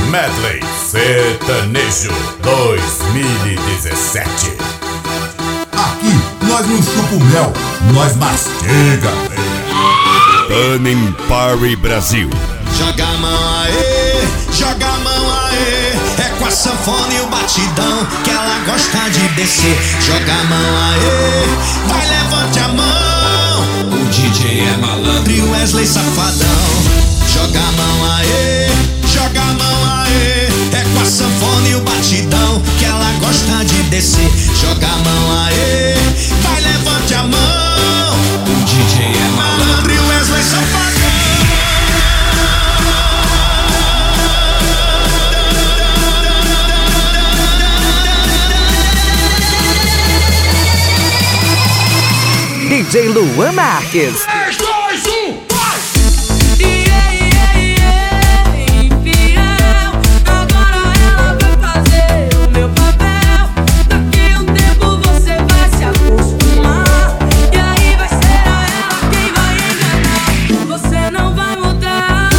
Medley Sertanejo 2017. Aqui nós não chupa o mel, nós mastiga. Turning Party Brasil. Joga a mão aê, joga a mão aê. É com a sanfona e o batidão que ela gosta de descer. Joga a mão aê, vai levante a mão. O DJ é malandro e o Wesley safadão. Joga a mão aê, joga a mão aê. É com a sanfona e o batidão que ela gosta de descer. Joga a mão aê, vai levante a mão. O DJ é malandro e o Wesley safadão. DJ Luan Marques. 3, 2, 1, vai! Infiel, agora ela vai fazer o meu papel. Daqui um tempo você vai se acostumar. E aí vai ser a ela quem vai enganar. Você não vai mudar.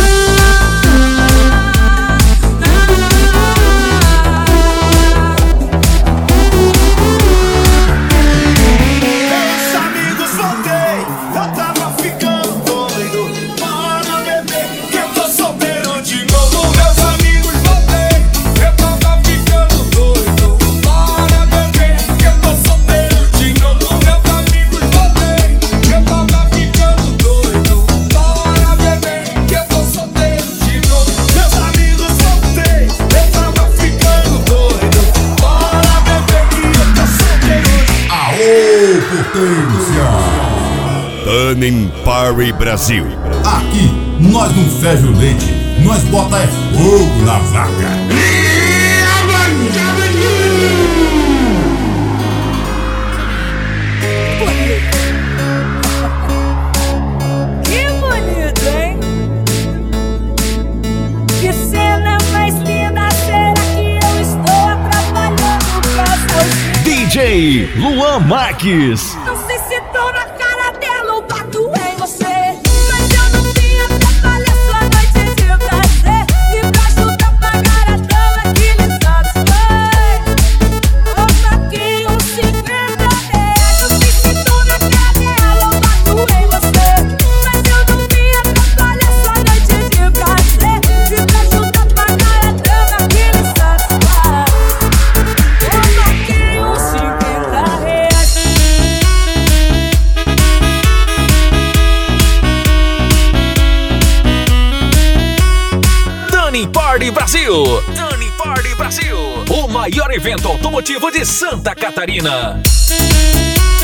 Meus amigos voltei, eu tava ficando doido. Bora beber, que eu tô solteiro de novo. Meus amigos voltei, eu tava ficando doido. Bora beber, que eu tô solteiro de novo. Meus amigos voltei, eu tava ficando doido. Bora beber, que eu tô solteiro de novo. Meus amigos voltei, eu tava ficando doido. Bora beber, que eu tô solteiro. Aô, potência! Turning Party Brasil. Aqui nós não ferve o leite, nós bota é fogo na vaca. Que bonito, hein? Que cena mais linda, será que eu estou atrapalhando pra você? DJ Luan Marques. Não sei se tô na cara dela ou bato em você, mas eu não vim atrapalhar sua noite de prazer. E pra ajudar a pagar a dama que lhe satisfaz, toma aqui uns 50 reais. Não sei se tô na cara dela ou bato em você, mas eu não vim atrapalhar sua noite de prazer. E pra ajudar a pagar a dama que lhe satisfaz, toma aqui uns 50 reais. Turning Party Brasil. Turning Party Brasil. O maior evento automotivo de Santa Catarina.